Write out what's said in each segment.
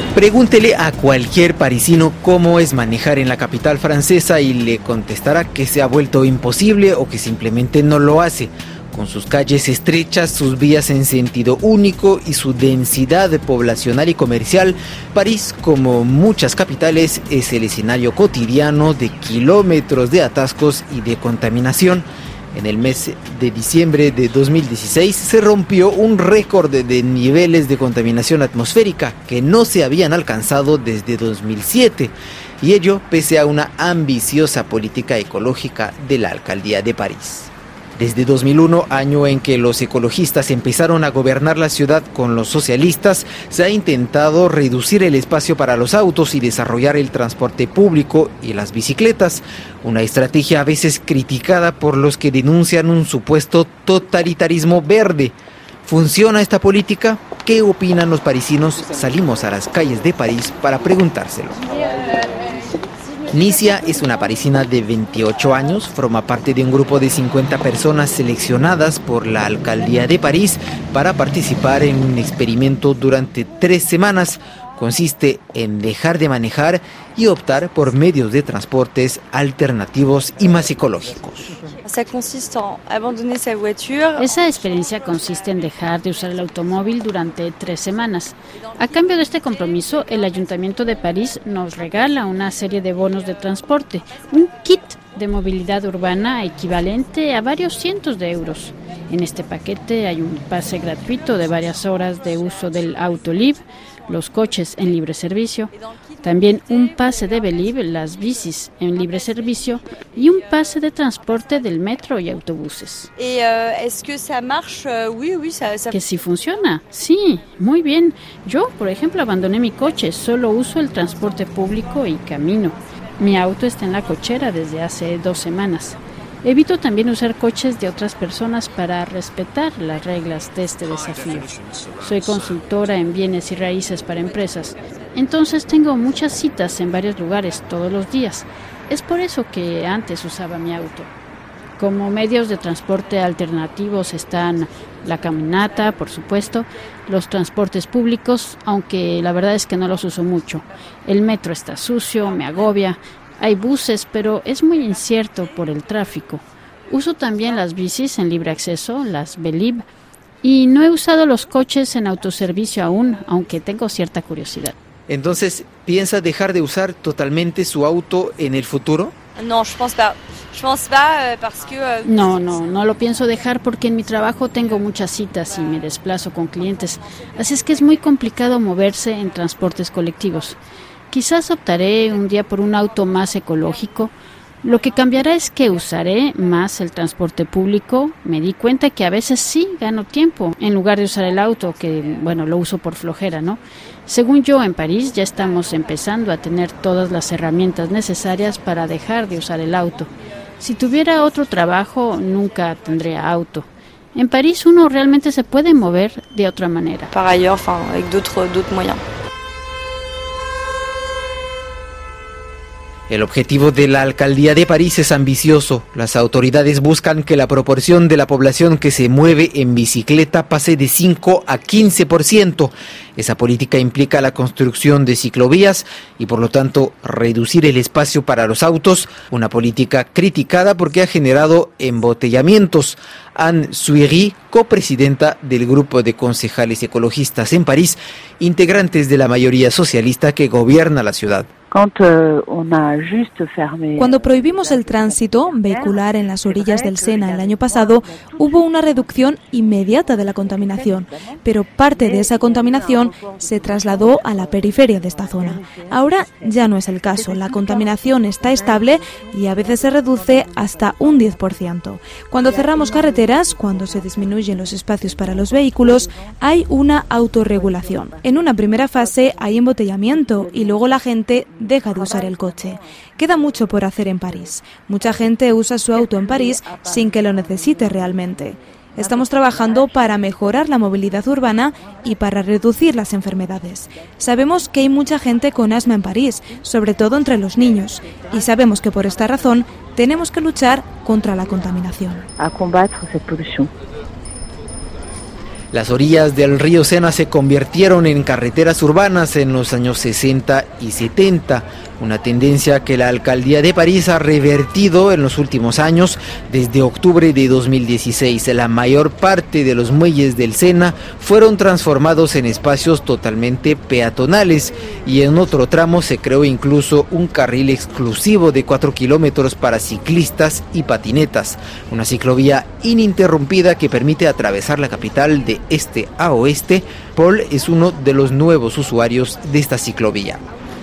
Pregúntele a cualquier parisino cómo es manejar en la capital francesa y le contestará que se ha vuelto imposible o que simplemente no lo hace. Con sus calles estrechas, sus vías en sentido único y su densidad poblacional y comercial, París, como muchas capitales, es el escenario cotidiano de kilómetros de atascos y de contaminación. En el mes de diciembre de 2016 se rompió un récord de niveles de contaminación atmosférica que no se habían alcanzado desde 2007, y ello pese a una ambiciosa política ecológica de la Alcaldía de París. Desde 2001, año en que los ecologistas empezaron a gobernar la ciudad con los socialistas, se ha intentado reducir el espacio para los autos y desarrollar el transporte público y las bicicletas, una estrategia a veces criticada por los que denuncian un supuesto totalitarismo verde. ¿Funciona esta política? ¿Qué opinan los parisinos? Salimos a las calles de París para preguntárselo. Nicia es una parisina de 28 años, forma parte de un grupo de 50 personas seleccionadas por la Alcaldía de París para participar en un experimento durante 3 semanas. Consiste en dejar de manejar y optar por medios de transportes alternativos y más ecológicos. Esa experiencia consiste en dejar de usar el automóvil durante 3 semanas. A cambio de este compromiso, el Ayuntamiento de París nos regala una serie de bonos de transporte, un kit de movilidad urbana equivalente a varios cientos de euros. En este paquete hay un pase gratuito de varias horas de uso del Autolib, los coches en libre servicio, también un pase de Velib, las bicis en libre servicio y un pase de transporte del metro y autobuses. ¿Que sí funciona? Sí, muy bien. Yo, por ejemplo, abandoné mi coche, solo uso el transporte público y camino. Mi auto está en la cochera desde hace 2 semanas. Evito también usar coches de otras personas para respetar las reglas de este desafío. Soy consultora en bienes y raíces para empresas, entonces tengo muchas citas en varios lugares todos los días. Es por eso que antes usaba mi auto. Como medios de transporte alternativos están la caminata, por supuesto, los transportes públicos, aunque la verdad es que no los uso mucho. El metro está sucio, me agobia. Hay buses, pero es muy incierto por el tráfico. Uso también las bicis en libre acceso, las Velib, y no he usado los coches en autoservicio aún, aunque tengo cierta curiosidad. Entonces, ¿piensa dejar de usar totalmente su auto en el futuro? No lo pienso dejar porque en mi trabajo tengo muchas citas y me desplazo con clientes, así es que es muy complicado moverse en transportes colectivos. Quizás optaré un día por un auto más ecológico. Lo que cambiará es que usaré más el transporte público. Me di cuenta que a veces sí gano tiempo en lugar de usar el auto, que lo uso por flojera, ¿no? Según yo, en París ya estamos empezando a tener todas las herramientas necesarias para dejar de usar el auto. Si tuviera otro trabajo, nunca tendría auto. En París uno realmente se puede mover de otra manera. Par ailleurs, avec d'autres moyens. El objetivo de la Alcaldía de París es ambicioso. Las autoridades buscan que la proporción de la población que se mueve en bicicleta pase de 5 a 15%. Esa política implica la construcción de ciclovías y, por lo tanto, reducir el espacio para los autos, una política criticada porque ha generado embotellamientos. Anne Suiry, copresidenta del grupo de concejales ecologistas en París, integrantes de la mayoría socialista que gobierna la ciudad. Cuando prohibimos el tránsito vehicular en las orillas del Sena el año pasado, hubo una reducción inmediata de la contaminación, pero parte de esa contaminación se trasladó a la periferia de esta zona. Ahora ya no es el caso, la contaminación está estable y a veces se reduce hasta un 10%. Cuando cerramos carreteras, cuando se disminuyen los espacios para los vehículos, hay una autorregulación. En una primera fase hay embotellamiento y luego la gente deja de usar el coche. Queda mucho por hacer en París. Mucha gente usa su auto en París sin que lo necesite realmente. Estamos trabajando para mejorar la movilidad urbana y para reducir las enfermedades. Sabemos que hay mucha gente con asma en París, sobre todo entre los niños, y sabemos que por esta razón tenemos que luchar contra la contaminación. Las orillas del río Sena se convirtieron en carreteras urbanas en los años 60 y 70, una tendencia que la alcaldía de París ha revertido en los últimos años. Desde octubre de 2016, la mayor parte de los muelles del Sena fueron transformados en espacios totalmente peatonales y en otro tramo se creó incluso un carril exclusivo de 4 kilómetros para ciclistas y patinetas, una ciclovía ininterrumpida que permite atravesar la capital de este a oeste. Paul es uno de los nuevos usuarios de esta ciclovía.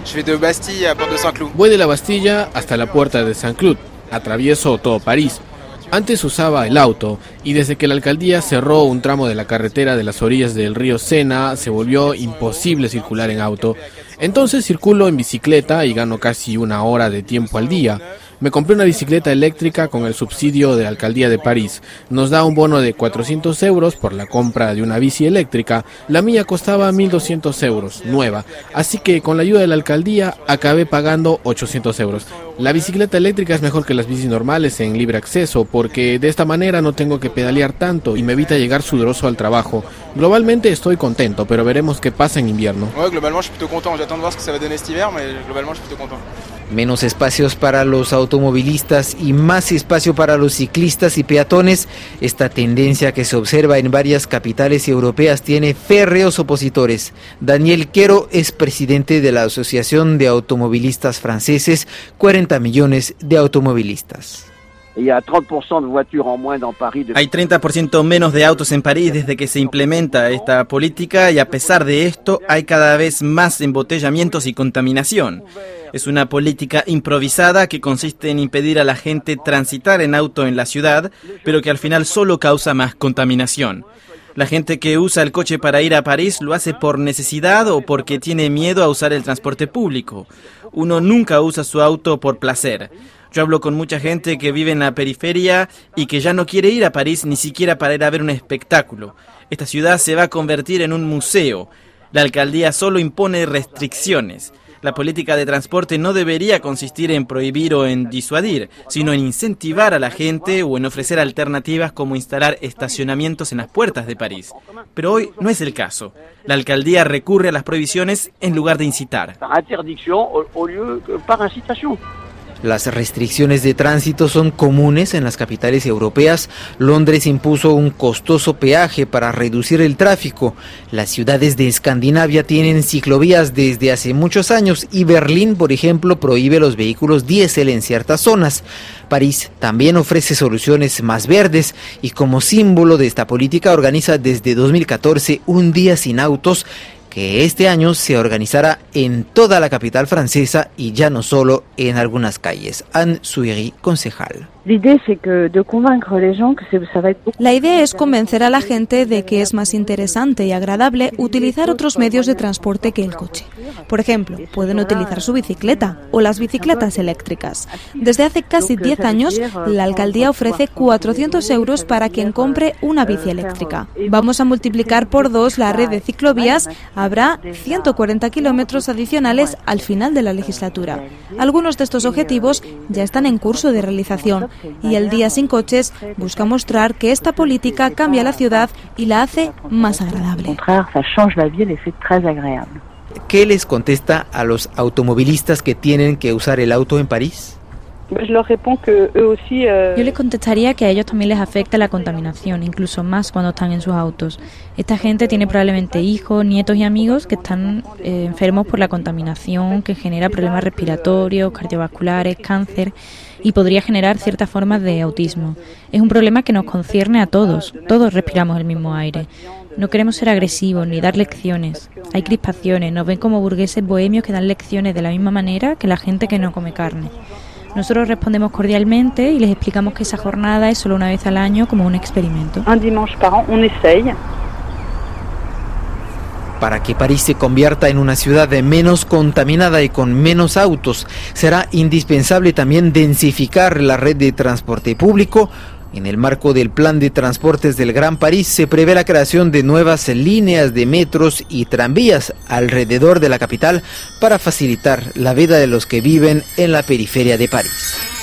Voy de la Bastilla hasta la puerta de Saint-Cloud, atravieso todo París. Antes usaba el auto y desde que la alcaldía cerró un tramo de la carretera de las orillas del río Sena se volvió imposible circular en auto. Entonces circulo en bicicleta y gano casi 1 hora de tiempo al día. Me compré una bicicleta eléctrica con el subsidio de la alcaldía de París. Nos da un bono de 400 euros por la compra de una bici eléctrica. La mía costaba 1.200 euros, nueva. Así que con la ayuda de la alcaldía acabé pagando 800 euros. La bicicleta eléctrica es mejor que las bicis normales en libre acceso porque de esta manera no tengo que pedalear tanto y me evita llegar sudoroso al trabajo. Globalmente estoy contento, pero veremos qué pasa en invierno. Menos espacios para los automovilistas y más espacio para los ciclistas y peatones. Esta tendencia que se observa en varias capitales europeas tiene férreos opositores. Daniel Quero es presidente de la Asociación de Automovilistas Franceses, 40 millones de automovilistas. Hay 30% menos de autos en París desde que se implementa esta política y a pesar de esto hay cada vez más embotellamientos y contaminación. Es una política improvisada que consiste en impedir a la gente transitar en auto en la ciudad, pero que al final solo causa más contaminación. La gente que usa el coche para ir a París lo hace por necesidad o porque tiene miedo a usar el transporte público. Uno nunca usa su auto por placer. Yo hablo con mucha gente que vive en la periferia y que ya no quiere ir a París ni siquiera para ir a ver un espectáculo. Esta ciudad se va a convertir en un museo. La alcaldía solo impone restricciones. La política de transporte no debería consistir en prohibir o en disuadir, sino en incentivar a la gente o en ofrecer alternativas como instalar estacionamientos en las puertas de París. Pero hoy no es el caso. La alcaldía recurre a las prohibiciones en lugar de incitar. Las restricciones de tránsito son comunes en las capitales europeas. Londres impuso un costoso peaje para reducir el tráfico. Las ciudades de Escandinavia tienen ciclovías desde hace muchos años y Berlín, por ejemplo, prohíbe los vehículos diésel en ciertas zonas. París también ofrece soluciones más verdes y como símbolo de esta política organiza desde 2014 un día sin autos que este año se organizará en toda la capital francesa y ya no solo en algunas calles. Anne Souiri, concejal. La idea es convencer a la gente de que es más interesante y agradable utilizar otros medios de transporte que el coche. Por ejemplo, pueden utilizar su bicicleta o las bicicletas eléctricas. Desde hace casi 10 años, la alcaldía ofrece 400 euros para quien compre una bici eléctrica. Vamos a multiplicar por 2 la red de ciclovías. Habrá 140 kilómetros adicionales al final de la legislatura. Algunos de estos objetivos ya están en curso de realización. Y el Día sin coches busca mostrar que esta política cambia la ciudad y la hace más agradable. ¿Qué les contesta a los automovilistas que tienen que usar el auto en París? Yo les contestaría que a ellos también les afecta la contaminación, incluso más cuando están en sus autos. Esta gente tiene probablemente hijos, nietos y amigos que están enfermos por la contaminación, que genera problemas respiratorios, cardiovasculares, cáncer y podría generar ciertas formas de autismo. Es un problema que nos concierne a todos. Todos respiramos el mismo aire. No queremos ser agresivos ni dar lecciones. Hay crispaciones, nos ven como burgueses bohemios que dan lecciones de la misma manera que la gente que no come carne. Nosotros respondemos cordialmente y les explicamos que esa jornada es solo una vez al año como un experimento. Un dimanche par an, on essaye. Para que París se convierta en una ciudad menos contaminada y con menos autos, será indispensable también densificar la red de transporte público. En el marco del Plan de Transportes del Gran París se prevé la creación de nuevas líneas de metros y tranvías alrededor de la capital para facilitar la vida de los que viven en la periferia de París.